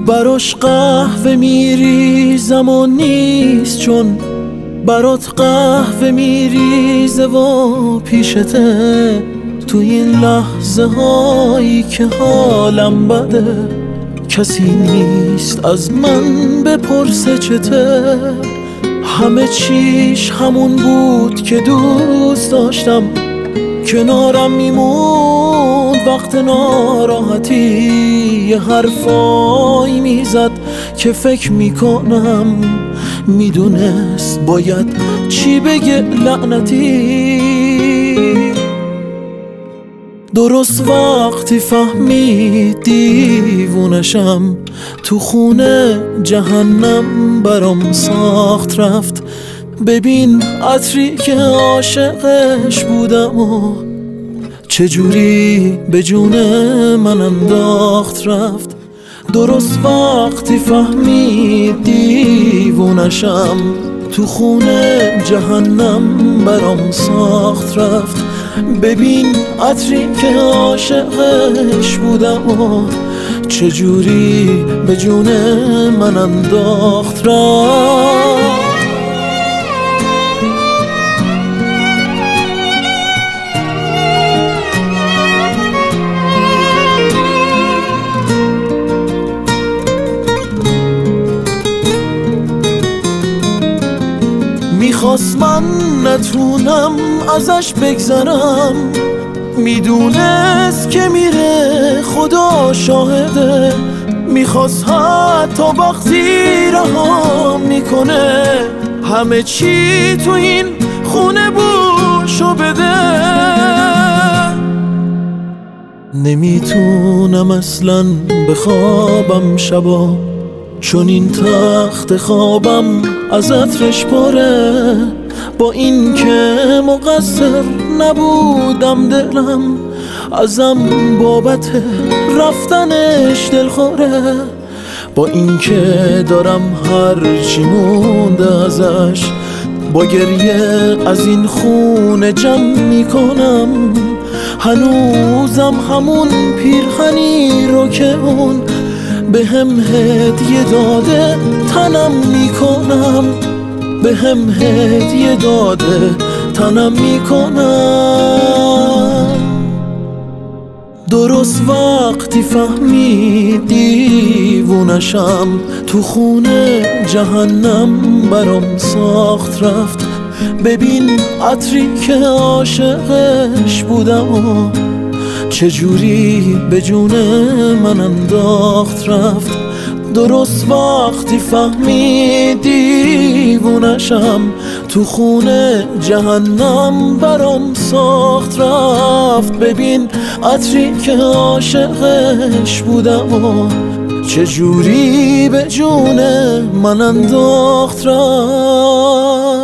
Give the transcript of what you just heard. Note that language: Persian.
براش قهوه میریزم و نیست، چون برات قهوه میریزه و پیشته. تو این لحظه هایی که حالم بده، کسی نیست از من بپرسه چته. همه چیش همون بود که دوست داشتم، کنارم میموند وقت ناراحتی. یه حرفایی میزد که فکر میکنم میدونست باید چی بگه لعنتی. درست وقتی فهمید دیوونشم، تو خونه جهنم برام ساخت رفت. ببین عطری که عاشقش بودم و چجوری به جون من انداخت رفت. درست وقتی فهمید دیوونشم، تو خونه جهنم برام ساخت رفت. ببین عطری که عاشقش بودم و چجوری به جون من انداخت رفت. میخواست من نتونم ازش بگذرم، میدونست که میره خدا شاهده. میخواست حتی وقتی رهام میکنه، همه چی تو این خونه بوشو بده. نمیتونم اصلا بخوابم شبا، چون این تخت خوابم از عطرش پاره. با این که مقصر نبودم، دلم ازم بابت رفتنش دلخوره. با این که دارم هر چی مونده ازش، با گریه از این خونه جمع میکنم. هنوزم همون پیرهنی رو که اون به هم هدیه داده تنم میکنم، به هم هدیه داده تنم میکنم. درست وقتی فهمید دیوونشم، تو خونه جهنم برام ساخت رفت. ببین عطری که عاشقش بودم و چجوری به جون من انداخت رفت. درست وقتی فهمید دیوونشم، تو خونه جهنم برام ساخت رفت. ببین عطری که عاشقش بودم و چجوری به جون من انداخت رفت.